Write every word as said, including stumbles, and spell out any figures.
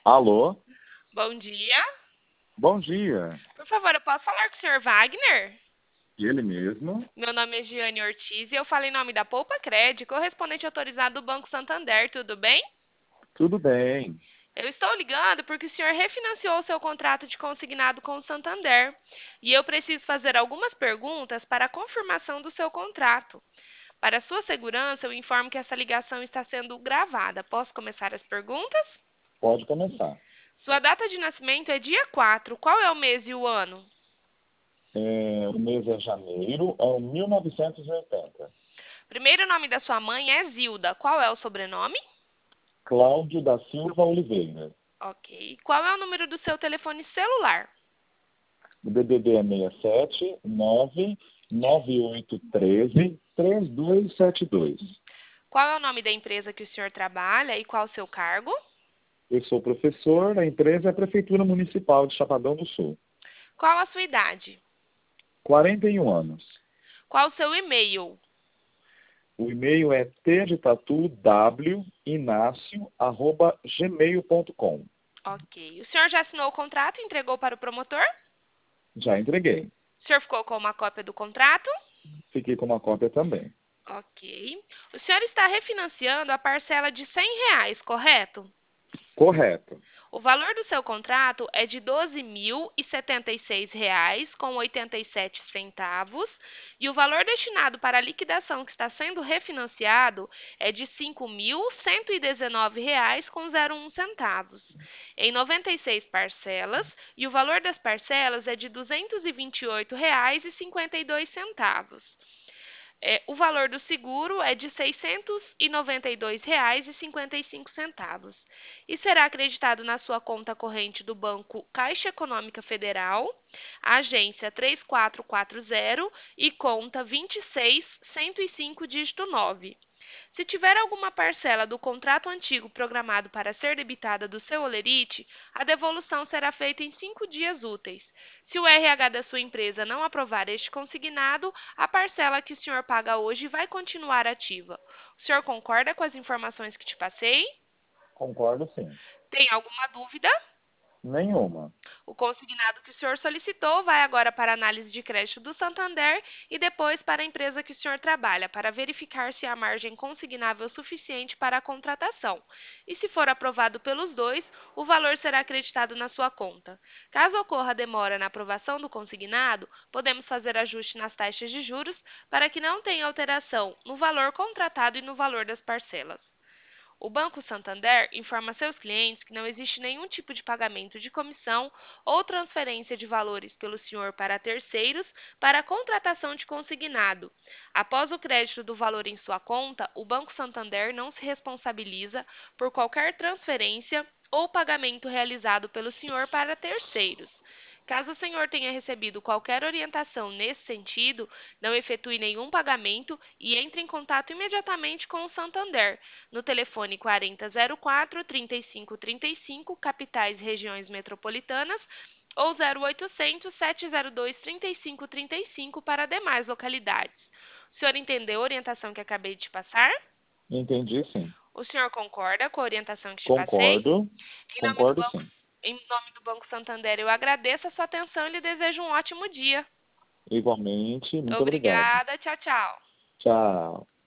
Alô? Bom dia. Bom dia. Por favor, eu posso falar com o senhor Wagner? Ele mesmo? Meu nome é Giane Ortiz e eu falo em nome da Poupa Cred, correspondente autorizado do Banco Santander, tudo bem? Tudo bem. Eu estou ligando porque o senhor refinanciou o seu contrato de consignado com o Santander e eu preciso fazer algumas perguntas para a confirmação do seu contrato. Para sua segurança, eu informo que essa ligação está sendo gravada. Posso começar as perguntas? Pode começar. Sua data de nascimento é dia quatro. Qual é o mês e o ano? É, o mês é janeiro, é mil novecentos e oitenta. Primeiro nome da sua mãe é Zilda. Qual é o sobrenome? Cláudio da Silva Oliveira. Ok. Qual é o número do seu telefone celular? O D D D é seis sete nove nove oito um três três dois sete dois. Qual é o nome da empresa que o senhor trabalha e qual o seu cargo? Eu sou professor, a empresa é a Prefeitura Municipal de Chapadão do Sul. Qual a sua idade? quarenta e um anos. Qual o seu e-mail? O e-mail é t de tatu w inácio arroba gmail ponto com. Ok. O senhor já assinou o contrato e entregou para o promotor? Já entreguei. O senhor ficou com uma cópia do contrato? Fiquei com uma cópia também. Ok. O senhor está refinanciando a parcela de cem reais, correto? Correto. O valor do seu contrato é de doze mil e setenta e seis reais com oitenta e sete centavos e o valor destinado para a liquidação que está sendo refinanciado é de cinco mil cento e dezenove reais com zero um centavos, em noventa e seis parcelas, e o valor das parcelas é de duzentos e vinte e oito reais e cinquenta e dois centavos. É, o valor do seguro é de seiscentos e noventa e dois reais e cinquenta e cinco centavos e será acreditado na sua conta corrente do Banco Caixa Econômica Federal, agência três quatro quatro zero e conta vinte e seis cento e cinco dígito nove. Se tiver alguma parcela do contrato antigo programado para ser debitada do seu holerite, a devolução será feita em cinco dias úteis. Se o R H da sua empresa não aprovar este consignado, a parcela que o senhor paga hoje vai continuar ativa. O senhor concorda com as informações que te passei? Concordo, sim. Tem alguma dúvida? Nenhuma. O consignado que o senhor solicitou vai agora para a análise de crédito do Santander e depois para a empresa que o senhor trabalha, para verificar se há margem consignável suficiente para a contratação. E se for aprovado pelos dois, o valor será acreditado na sua conta. Caso ocorra demora na aprovação do consignado, podemos fazer ajuste nas taxas de juros para que não tenha alteração no valor contratado e no valor das parcelas. O Banco Santander informa seus clientes que não existe nenhum tipo de pagamento de comissão ou transferência de valores pelo senhor para terceiros para a contratação de consignado. Após o crédito do valor em sua conta, o Banco Santander não se responsabiliza por qualquer transferência ou pagamento realizado pelo senhor para terceiros. Caso o senhor tenha recebido qualquer orientação nesse sentido, não efetue nenhum pagamento e entre em contato imediatamente com o Santander no telefone quarenta zero quatro, trinta e cinco trinta e cinco, capitais e regiões metropolitanas, ou zero oitocentos, sete zero dois, trinta e cinco trinta e cinco para demais localidades. O senhor entendeu a orientação que acabei de te passar? Entendi, sim. O senhor concorda com a orientação que te passei? Concordo. Em nome do Concordo, Banco, sim. em nome do Banco Santander, eu agradeço a sua atenção e lhe desejo um ótimo dia. Igualmente, muito obrigado. Obrigada, tchau, tchau. Tchau.